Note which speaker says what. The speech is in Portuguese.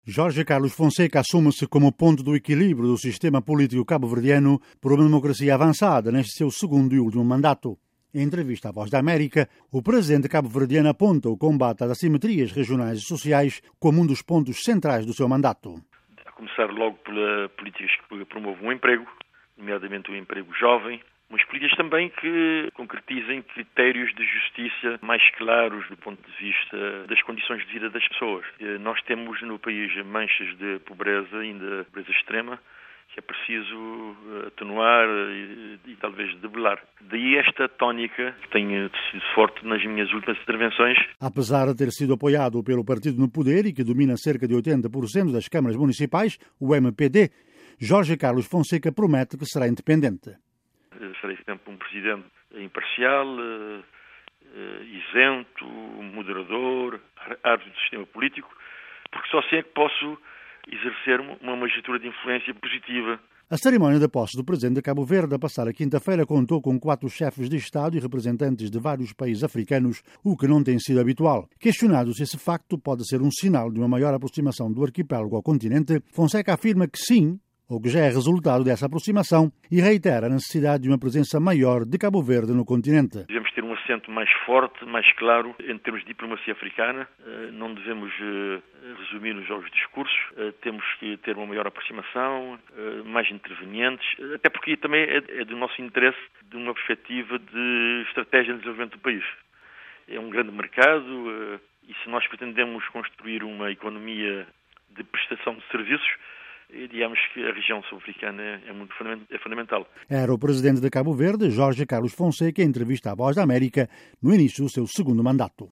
Speaker 1: Jorge Carlos Fonseca assume-se como ponto do equilíbrio do sistema político cabo-verdiano por uma democracia avançada neste seu segundo e último mandato. Em entrevista à Voz da América, o presidente cabo-verdiano aponta o combate às assimetrias regionais e sociais como um dos pontos centrais do seu mandato.
Speaker 2: A começar logo pela políticas que promovam o emprego, nomeadamente o emprego jovem, mas políticas também que concretizem critérios de justiça mais claros do ponto de vista das condições de vida das pessoas. Nós temos no país manchas de pobreza, ainda pobreza extrema, que é preciso atenuar e talvez debelar. Daí esta tónica que tem sido forte nas minhas últimas intervenções.
Speaker 1: Apesar de ter sido apoiado pelo partido no poder e que domina cerca de 80% das câmaras municipais, o MPD, Jorge Carlos Fonseca promete que será independente.
Speaker 2: Serei sempre um presidente imparcial, isento, moderador, árbitro do sistema político, porque só assim é que posso exercer uma magistratura de influência positiva.
Speaker 1: A cerimónia de posse do presidente de Cabo Verde, a passada quinta-feira, contou com 4 chefes de Estado e representantes de vários países africanos, o que não tem sido habitual. Questionado se esse facto pode ser um sinal de uma maior aproximação do arquipélago ao continente, Fonseca afirma que sim, ou que já é resultado dessa aproximação, e reitera a necessidade de uma presença maior de Cabo Verde no continente.
Speaker 2: Devemos ter um acento mais forte, mais claro, em termos de diplomacia africana. Não devemos resumir-nos aos discursos. Temos que ter uma maior aproximação, mais intervenientes, até porque também é do nosso interesse de uma perspectiva de estratégia de desenvolvimento do país. É um grande mercado e se nós pretendemos construir uma economia de prestação de serviços, digamos que a região sul-africana é fundamental.
Speaker 1: Era o presidente de Cabo Verde, Jorge Carlos Fonseca, em entrevista à Voz da América, no início do seu segundo mandato.